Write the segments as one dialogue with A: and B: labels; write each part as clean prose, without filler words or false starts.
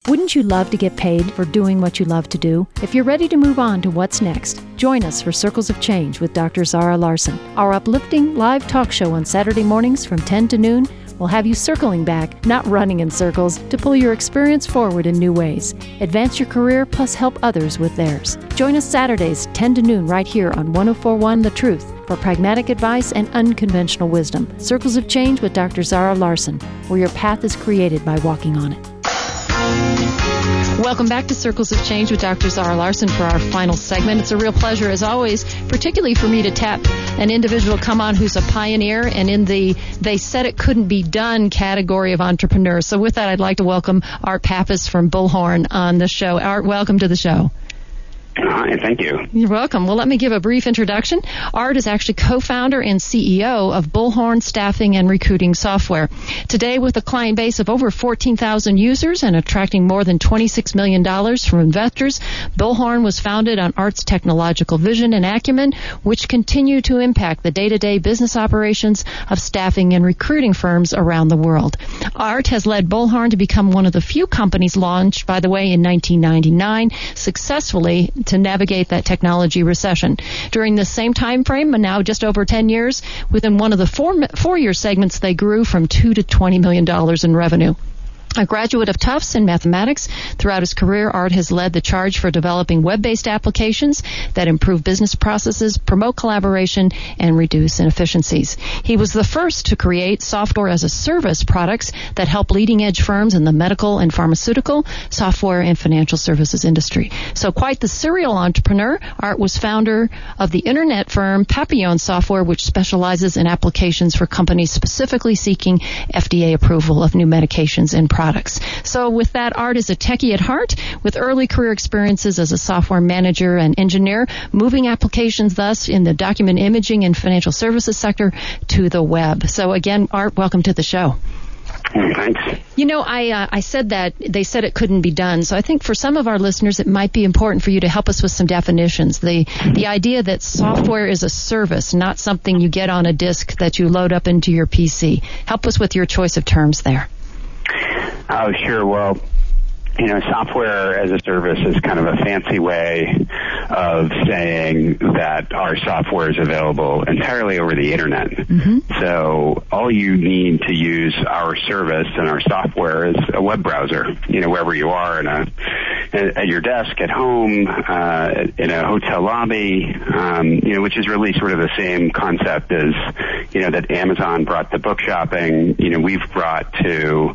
A: Wouldn't you love to get paid for doing what you love to do? If you're ready to move on to what's next, join us for Circles of Change with Dr. Zara Larson. Our uplifting live talk show on Saturday mornings from 10 to noon will have you circling back, not running in circles, to pull your experience forward in new ways. Advance your career plus help others with theirs. Join us Saturdays, 10 to noon, right here on 104.1 The Truth for pragmatic advice and unconventional wisdom. Circles of Change with Dr. Zara Larson, where your path is created by walking on it. Welcome back to Circles of Change with Dr. Zara Larson for our final segment. It's a real pleasure, as always, particularly for me to tap an individual come on who's a pioneer and in the "they said it couldn't be done" category of entrepreneurs. So with that, I'd like to welcome Art Pappas from Bullhorn on the show. Art, welcome to the show.
B: Hi, thank you.
A: You're welcome. Well, let me give a brief introduction. Art is actually co-founder and CEO of Bullhorn Staffing and Recruiting Software. Today, with a client base of over 14,000 users and attracting more than $26 million from investors, Bullhorn was founded on Art's technological vision and acumen, which continue to impact the day-to-day business operations of staffing and recruiting firms around the world. Art has led Bullhorn to become one of the few companies launched, by the way, in 1999, successfully to navigate that technology recession. During the same time frame, and now just over 10 years, within one of the four-year segments, they grew from $2 to $20 million in revenue. A graduate of Tufts in mathematics, throughout his career, Art has led the charge for developing web-based applications that improve business processes, promote collaboration, and reduce inefficiencies. He was the first to create software-as-a-service products that help leading-edge firms in the medical and pharmaceutical, software, and financial services industry. So quite the serial entrepreneur, Art was founder of the internet firm Papillon Software, which specializes in applications for companies specifically seeking FDA approval of new medications and products. So with that, Art is a techie at heart with early career experiences as a software manager and engineer, moving applications thus in the document imaging and financial services sector to the web. So again, Art, welcome to the show.
B: Thanks.
A: You know, I said that they said it couldn't be done. So I think for some of our listeners, it might be important for you to help us with some definitions. The idea that software is a service, not something you get on a disk that you load up into your PC. Help us with your choice of terms there.
B: Oh, sure. Well, software as a service is kind of a fancy way of saying that our software is available entirely over the internet. Mm-hmm. So all you need to use our service and our software is a web browser, wherever you are, at your desk, at home, in a hotel lobby, which is really sort of the same concept as, that Amazon brought to book shopping, we've brought to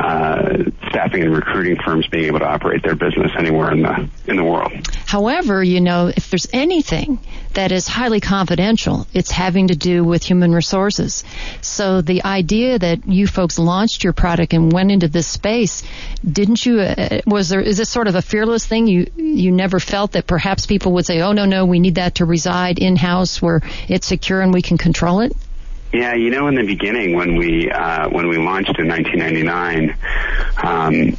B: staffing and recruiting firms being able to operate their business anywhere in the world.
A: However, if there's anything that is highly confidential, it's having to do with human resources. So the idea that you folks launched your product and went into this space, didn't you, is this sort of a fearless thing? You never felt that perhaps people would say, oh, no, we need that to reside in-house where it's secure and we can control it?
B: Yeah, in the beginning when we launched in 1999,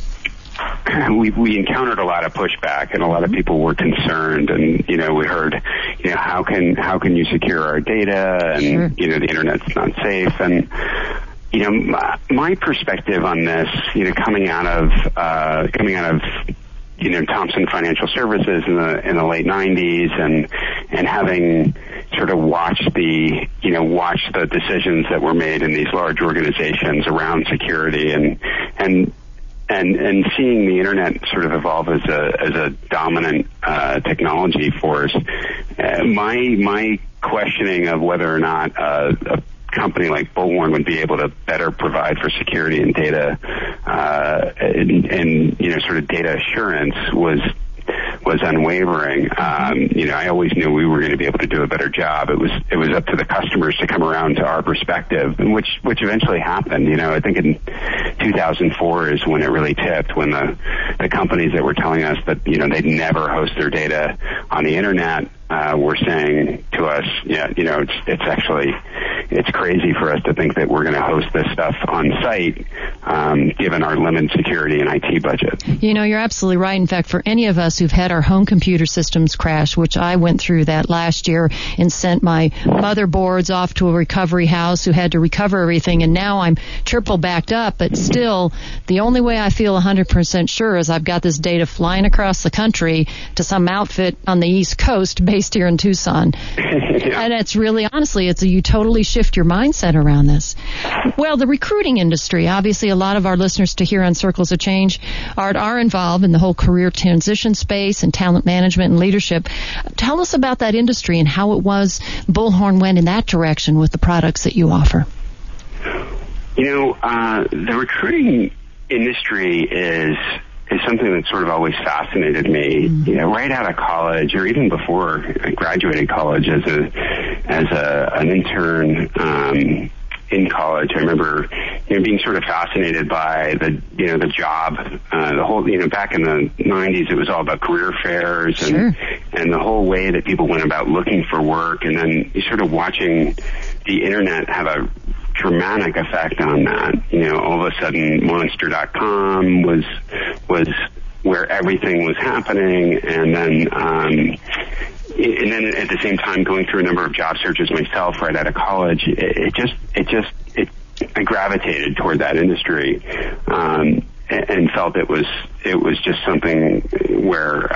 B: we encountered a lot of pushback, and a lot of people were concerned, and we heard how can you secure our data, and sure. The internet's not safe, and my perspective on this, coming out of Thomson Financial Services in the late 90s, and having sort of watched the decisions that were made in these large organizations around security, and seeing the internet sort of evolve as a dominant technology force, my questioning of whether or not a company like Bullhorn would be able to better provide for security and data and sort of data assurance was unwavering. I always knew we were going to be able to do a better job. It was up to the customers to come around to our perspective, which eventually happened. I think in 2004 is when it really tipped, when the companies that were telling us that they'd never host their data on the internet were saying to us, it's actually it's crazy for us to think that we're going to host this stuff on site, given our limited security and IT budget.
A: You know, you're absolutely right. In fact, for any of us who've had our home computer systems crash, which I went through that last year and sent my motherboards off to a recovery house who had to recover everything, and now I'm triple backed up, but still, the only way I feel 100% sure is I've got this data flying across the country to some outfit on the East Coast based here in Tucson.
B: Yeah.
A: And it's really, honestly, you totally shift your mindset around this. Well, the recruiting industry, obviously a lot of our listeners to hear on Circles of Change are involved in the whole career transition space and talent management and leadership. Tell us about that industry and how it was Bullhorn went in that direction with the products that you offer.
B: You know, the recruiting industry is something that sort of always fascinated me. You know, right out of college, or even before I graduated college as an intern in college, I remember being sort of fascinated by the job, the whole, back in the 90s, it was all about career fairs and the whole way that people went about looking for work, and then you sort of watching the internet have a dramatic effect on that. All of a sudden Monster.com was where everything was happening, and then at the same time going through a number of job searches myself right out of college, I gravitated toward that industry, and felt it was just something where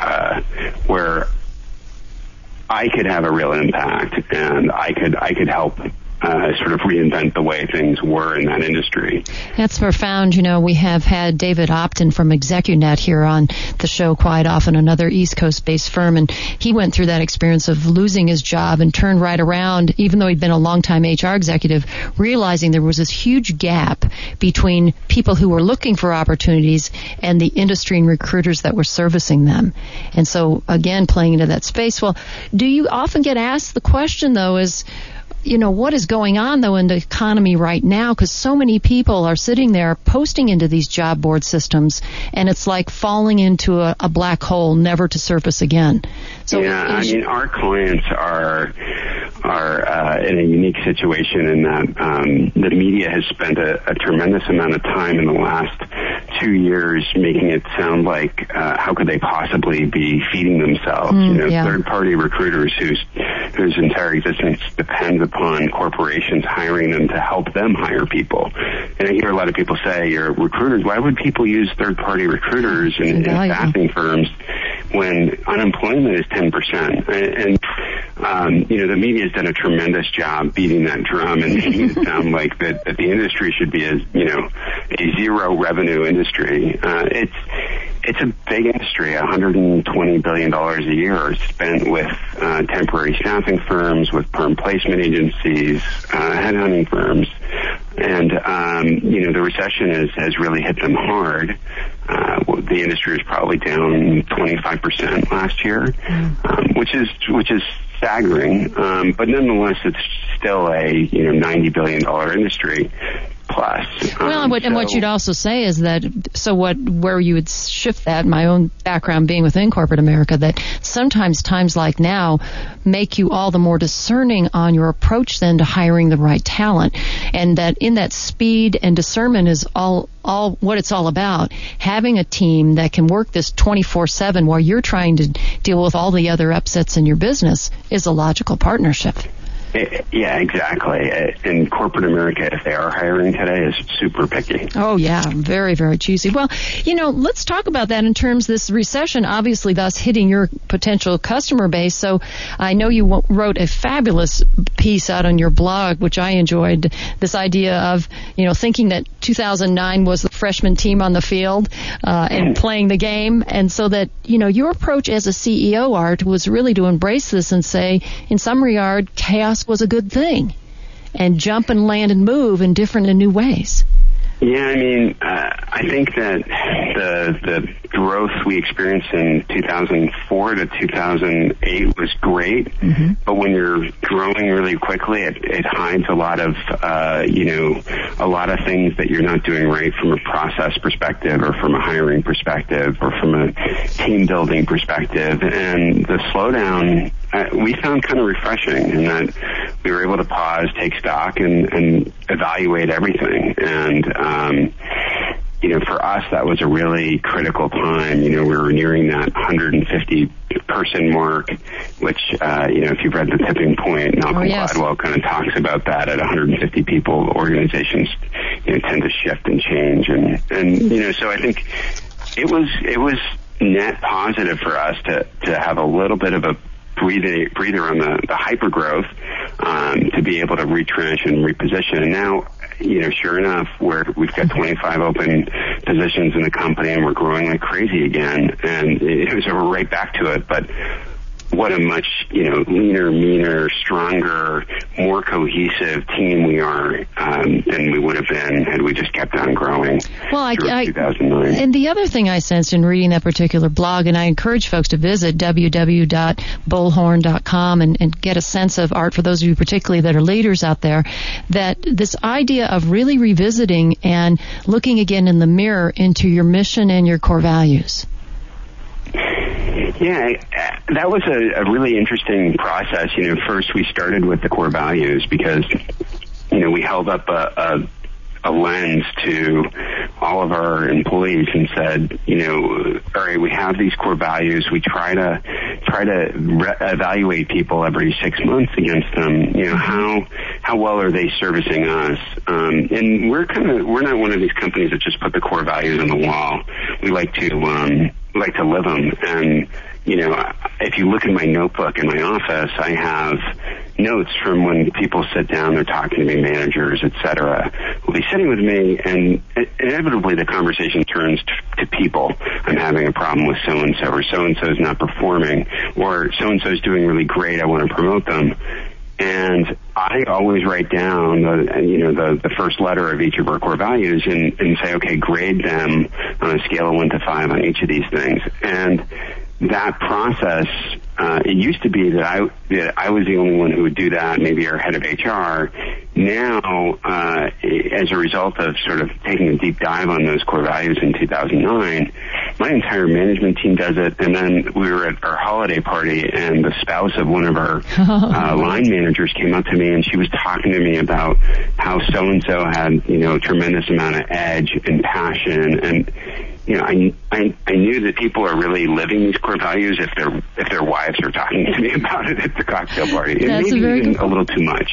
B: I could have a real impact, and I could help sort of reinvent the way things were in that industry.
A: That's profound. We have had David Opton from Execunet here on the show quite often, another East Coast-based firm, and he went through that experience of losing his job and turned right around, even though he'd been a long-time HR executive, realizing there was this huge gap between people who were looking for opportunities and the industry and recruiters that were servicing them. And so, again, playing into that space. Well, do you often get asked the question, though, is, what is going on, though, in the economy right now? Because so many people are sitting there posting into these job board systems, and it's like falling into a black hole, never to surface again. So
B: yeah, our clients are in a unique situation in that the media has spent a tremendous amount of time in the last 2 years making it sound like how could they possibly be feeding themselves? Third-party recruiters whose entire existence depends upon corporations hiring them to help them hire people. And I hear a lot of people say, "You're recruiters. Why would people use third-party recruiters in staffing firms when unemployment is 10%? And the media has done a tremendous job beating that drum and making it sound like that the industry should be a zero revenue industry. It's a big industry. $120 billion a year is spent with temporary staffing firms, with perm placement agencies, headhunting firms, and the recession has really hit them hard. The industry is probably down 25% last year, which is staggering, but nonetheless, it's still a $90 billion industry plus.
A: Well, and what you'd also say is that, where you would shift that, my own background being within corporate America, that sometimes times like now make you all the more discerning on your approach then to hiring the right talent, and that in that speed and discernment is all what it's all about. Having a team that can work this 24/7 while you're trying to deal with all the other upsets in your business is a logical partnership.
B: Yeah, exactly. In corporate America, if they are hiring today, is super picky.
A: Oh, yeah. Very, very choosy. Well, let's talk about that in terms of this recession, obviously thus hitting your potential customer base. So I know you wrote a fabulous piece out on your blog, which I enjoyed, this idea of, thinking that 2009 was the freshman team on the field and playing the game. And so that, your approach as a CEO, Art, was really to embrace this and say, in some regard, chaos was a good thing, and jump and land and move in different and new ways.
B: Yeah, I think that the growth we experienced in 2004 to 2008 was great, but when you're growing really quickly, it hides a lot of things that you're not doing right from a process perspective, or from a hiring perspective, or from a team building perspective. And the slowdown we found kind of refreshing in that we were able to pause, take stock, and evaluate everything. And for us, that was a really critical time. We were nearing that 150-person mark, which, if you've read The Tipping Point, Malcolm Gladwell kind of talks about that. At 150 people, organizations, tend to shift and change. And so I think it was net positive for us to have a little bit of a breather on the hypergrowth, to be able to retrench and reposition. And now, sure enough, we've got 25 open positions in the company, and we're growing like crazy again. And so we're right back to it. But what a much, leaner, meaner, stronger, more cohesive team we are than we would have been had we just kept on growing through 2009.
A: And the other thing I sensed in reading that particular blog, and I encourage folks to visit www.bullhorn.com and get a sense of Art, for those of you particularly that are leaders out there, that this idea of really revisiting and looking again in the mirror into your mission and your core values.
B: Yeah, that was a really interesting process. First we started with the core values because, we held up a lens to all of our employees and said, all right, we have these core values. We try to evaluate people every 6 months against them. How well are they servicing us? And we're not one of these companies that just put the core values on the wall. We like to live them. And, if you look in my notebook in my office, I have notes from when people sit down, they're talking to me, managers, et cetera, will be sitting with me, and inevitably the conversation turns to people. I'm having a problem with so-and-so, or so-and-so is not performing, or so-and-so is doing really great, I want to promote them. And I always write down the first letter of each of our core values and say, okay, grade them on a scale of 1 to 5 on each of these things. And that process, it used to be that I was the only one who would do that, maybe our head of HR. Now, as a result of sort of taking a deep dive on those core values in 2009, my entire management team does it. And then we were at our holiday party, and the spouse of one of our line managers came up to me, and she was talking to me about how so-and-so had, a tremendous amount of edge and passion. And I knew that people are really living these core values if their wives are talking to me about it at the cocktail party. It may be even a little too much.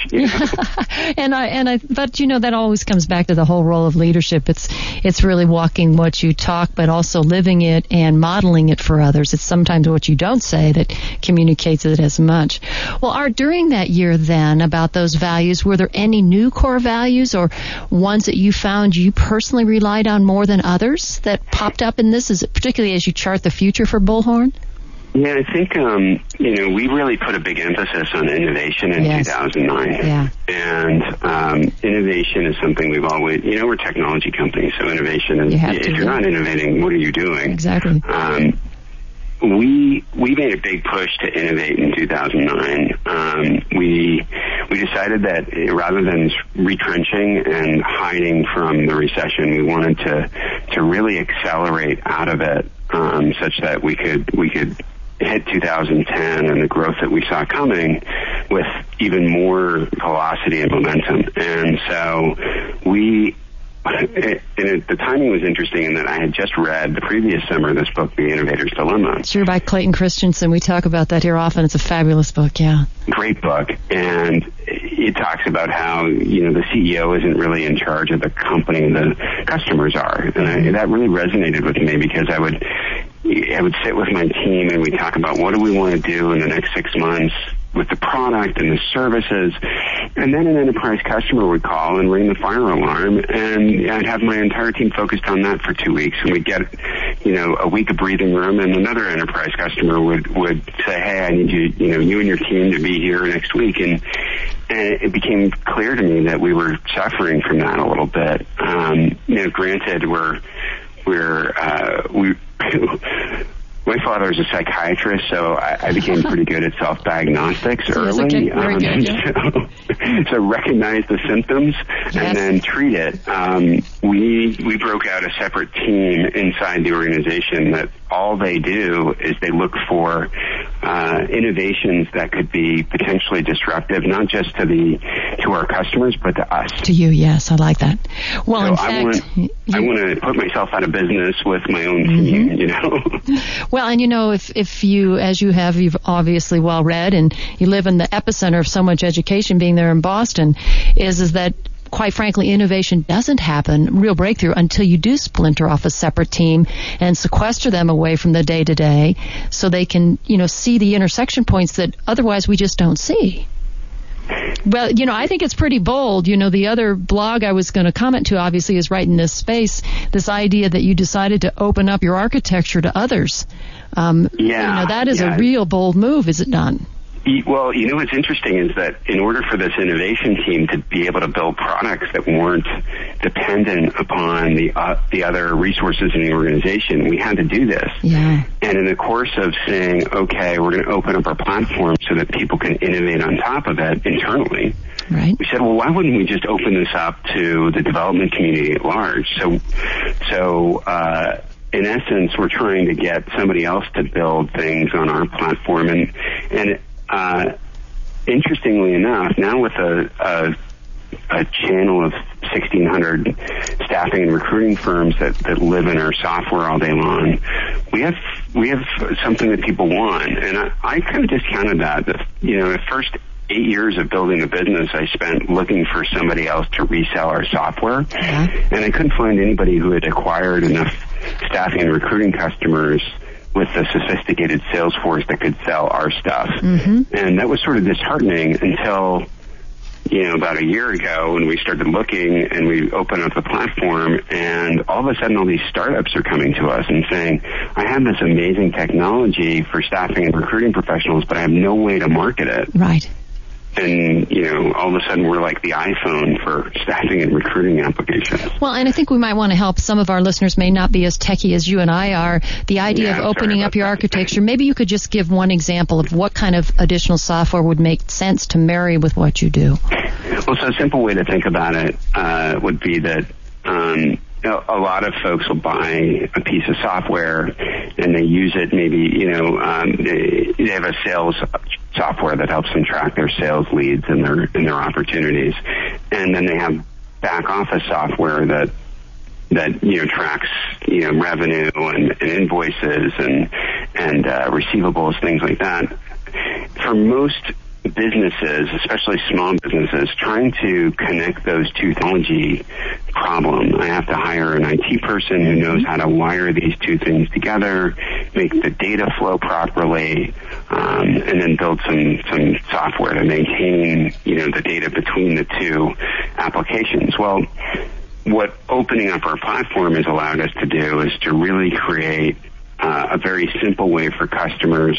A: But that always comes back to the whole role of leadership. It's really walking what you talk, but also living it and modeling it for others. It's sometimes what you don't say that communicates it as much. Well, Art, during that year then, about those values, were there any new core values or ones that you found you personally relied on more than others that popped up in this, particularly as you chart the future for Bullhorn?
B: Yeah, I think, we really put a big emphasis on innovation in 2009. Yeah. And innovation is something we've always, we're a technology company, so innovation is, if you're not innovating, what are you doing?
A: Exactly.
B: We made a big push to innovate in 2009. We decided that rather than retrenching and hiding from the recession, we wanted to really accelerate out of it, such that we could hit 2010 and the growth that we saw coming with even more velocity and momentum. And so the timing was interesting in that I had just read the previous summer this book, The Innovator's Dilemma.
A: It's by Clayton Christensen. We talk about that here often. It's a fabulous book, yeah.
B: Great book. And it talks about how, the CEO isn't really in charge of the company, the customers are. And that really resonated with me because I would sit with my team and we'd talk about what do we want to do in the next 6 months with the product and the services. And then an enterprise customer would call and ring the fire alarm, and I'd have my entire team focused on that for 2 weeks. And we'd get, a week of breathing room, and another enterprise customer would say, hey, I need you, you and your team to be here next week. And it became clear to me that we were suffering from that a little bit. Granted, my father is a psychiatrist, so I became pretty good at self-diagnostics early.
A: Okay. Very good, yeah.
B: So recognize the symptoms and then treat it. We broke out a separate team inside the organization that all they do is they look for innovations that could be potentially disruptive, not just to our customers, but to us.
A: To you, yes, I like that. Well,
B: so
A: in fact,
B: I want to put myself out of business with my own commute, you know.
A: Well, and you know, if you, as you have, you've obviously well read, and you live in the epicenter of so much education, being there in Boston, is that, quite frankly, innovation doesn't happen, real breakthrough, until you do splinter off a separate team and sequester them away from the day-to-day so they can, you know, see the intersection points that otherwise we just don't see. Well, you know, I think it's pretty bold. You know, the other blog I was going to comment to, obviously, is right in this space, this idea that you decided to open up your architecture to others. You know, that is a real bold move, is it not?
B: Well, you know what's interesting is that in order for this innovation team to be able to build products that weren't dependent upon the other resources in the organization, we had to do this.
A: Yeah.
B: And in the course of saying, okay, we're going to open up our platform so that people can innovate on top of it internally,
A: right,
B: we said, well, why wouldn't we just open this up to the development community at large? So in essence, we're trying to get somebody else to build things on our platform, and interestingly enough, now with a channel of 1,600 staffing and recruiting firms that live in our software all day long, we have something that people want, and I kind of discounted that. You know, the first 8 years of building a business, I spent looking for somebody else to resell our software, and I couldn't find anybody who had acquired enough staffing and recruiting customers with a sophisticated sales force that could sell our stuff. And that was sort of disheartening until, you know, about a year ago when we started looking and we opened up the platform, and all of a sudden all these startups are coming to us and saying, I have this amazing technology for staffing and recruiting professionals, but I have no way to market it.
A: Right.
B: And, you know, all of a sudden we're like the iPhone for staffing and recruiting applications.
A: Well, and I think we might want to help. Some of our listeners may not be as techie as you and I are. The idea of opening up your architecture, maybe you could just give one example of what kind of additional software would make sense to marry with what you do.
B: Well, so a simple way to think about it would be that a lot of folks will buy a piece of software and they use it. Maybe, you know, they have a sales software that helps them track their sales leads and their opportunities, and then they have back office software that you know tracks, you know, revenue and invoices and receivables, things like that. For most businesses, especially small businesses, trying to connect those two technology problem. I have to hire an IT person who knows how to wire these two things together, make the data flow properly, and then build some software to maintain, you know, the data between the two applications. Well, what opening up our platform has allowed us to do is to really create a very simple way for customers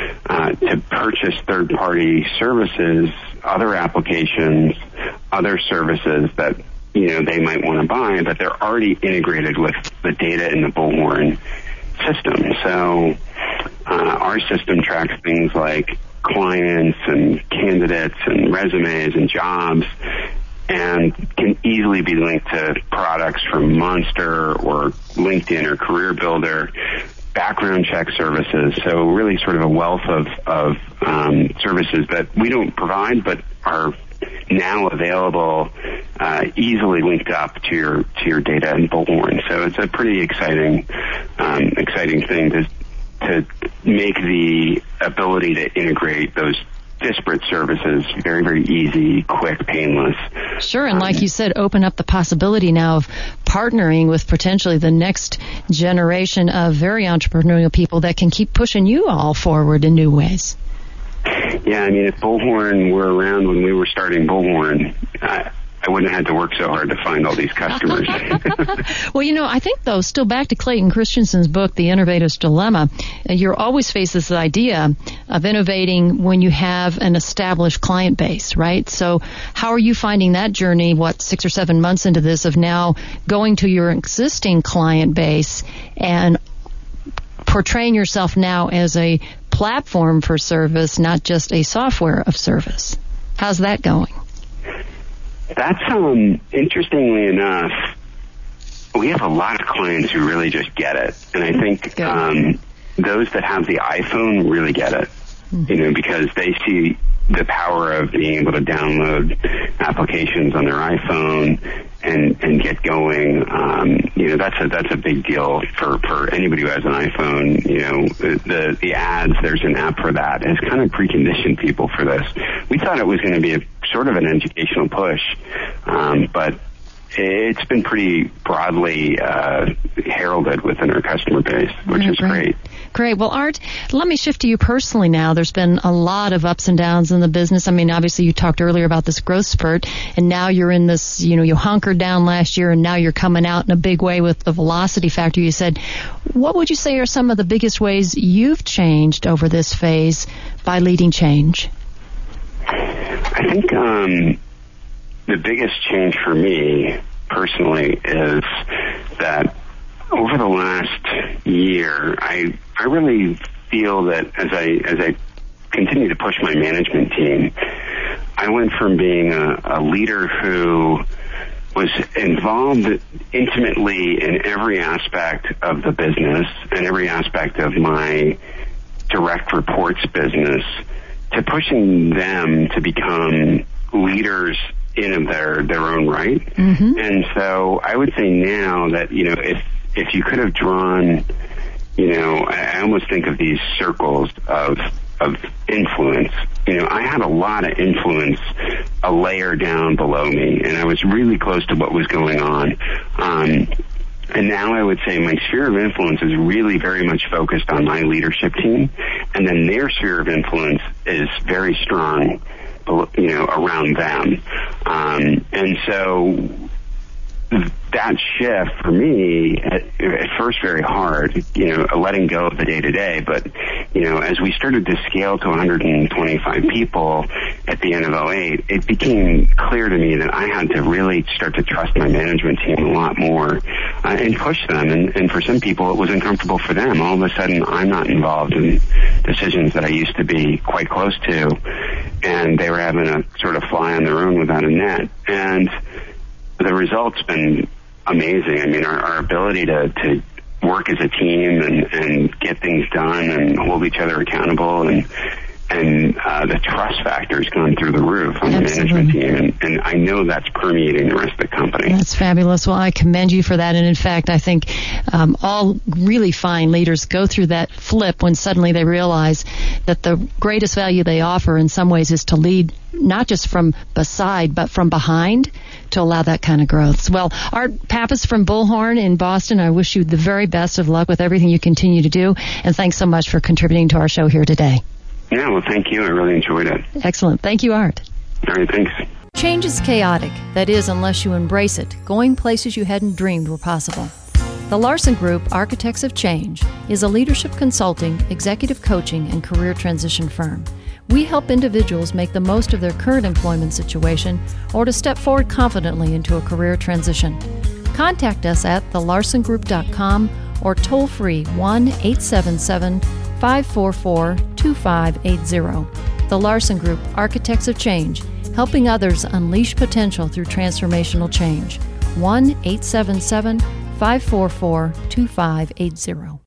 B: to purchase third-party services, other applications, other services that, you know, they might want to buy, but they're already integrated with the data in the Bullhorn system. So our system tracks things like clients and candidates and resumes and jobs, and can easily be linked to products from Monster or LinkedIn or Career Builder, background check services. So really sort of a wealth of services that we don't provide but are now available, easily linked up to your data in Bullhorn. So it's a pretty exciting thing to make the ability to integrate those disparate services very, very easy, quick, painless.
A: Sure, and like you said, open up the possibility now of partnering with potentially the next generation of very entrepreneurial people that can keep pushing you all forward in new ways.
B: Yeah, I mean, if Bullhorn were around when we were starting Bullhorn, I wouldn't have had to work so hard to find all these customers.
A: Well, you know, I think, though, still back to Clayton Christensen's book, The Innovator's Dilemma, you're always faced with this idea of innovating when you have an established client base, right? So how are you finding that journey, 6 or 7 months into this, of now going to your existing client base and portraying yourself now as a platform for service, not just a software of service? How's that going?
B: That's, interestingly enough, we have a lot of clients who really just get it. And I think those that have the iPhone really get it. because they see the power of being able to download applications on their iPhone and get going. That's a big deal for anybody who has an iPhone. The ads, there's an app for that, has kind of preconditioned people for this. We thought it was going to be a sort of an educational push, but it's been pretty broadly heralded within our customer base, which is great.
A: Great. Well, Art, let me shift to you personally now. There's been a lot of ups and downs in the business. I mean, obviously you talked earlier about this growth spurt, and now you're in this, you hunkered down last year, and now you're coming out in a big way with the velocity factor. You said, what would you say are some of the biggest ways you've changed over this phase by leading change?
B: I think the biggest change for me personally is that over the last year, I really feel that as I continue to push my management team, I went from being a leader who was involved intimately in every aspect of the business and every aspect of my direct reports business to pushing them to become leaders in their own right. Mm-hmm. And so I would say now that, if you could have drawn, I almost think of these circles of influence. I had a lot of influence a layer down below me, and I was really close to what was going on. And now I would say my sphere of influence is really very much focused on my leadership team, and then their sphere of influence is very strong, around them. And so that shift for me, at first very hard, letting go of the day-to-day, but, as we started to scale to 125 people at the end of 2008, it became clear to me that I had to really start to trust my management team a lot more and push them. And for some people, it was uncomfortable for them. All of a sudden, I'm not involved in decisions that I used to be quite close to, and they were having to sort of fly on their own without a net. And the result's been amazing. I mean, our ability to work as a team and get things done and hold each other accountable, and the trust factor has gone through the roof on the management team, and I know that's permeating the rest of the company.
A: That's fabulous. Well, I commend you for that, and in fact, I think all really fine leaders go through that flip when suddenly they realize that the greatest value they offer in some ways is to lead not just from beside, but from behind to allow that kind of growth. Well, Art Pappas from Bullhorn in Boston, I wish you the very best of luck with everything you continue to do, and thanks so much for contributing to our show here today.
B: Yeah, well, thank you. I really enjoyed it.
A: Excellent. Thank you, Art.
B: All right, thanks.
A: Change is chaotic. That is, unless you embrace it, going places you hadn't dreamed were possible. The Larson Group, Architects of Change, is a leadership consulting, executive coaching, and career transition firm. We help individuals make the most of their current employment situation or to step forward confidently into a career transition. Contact us at thelarsongroup.com or toll free 1-877-544-2580. The Larson Group, Architects of Change, helping others unleash potential through transformational change. 1-877-544-2580.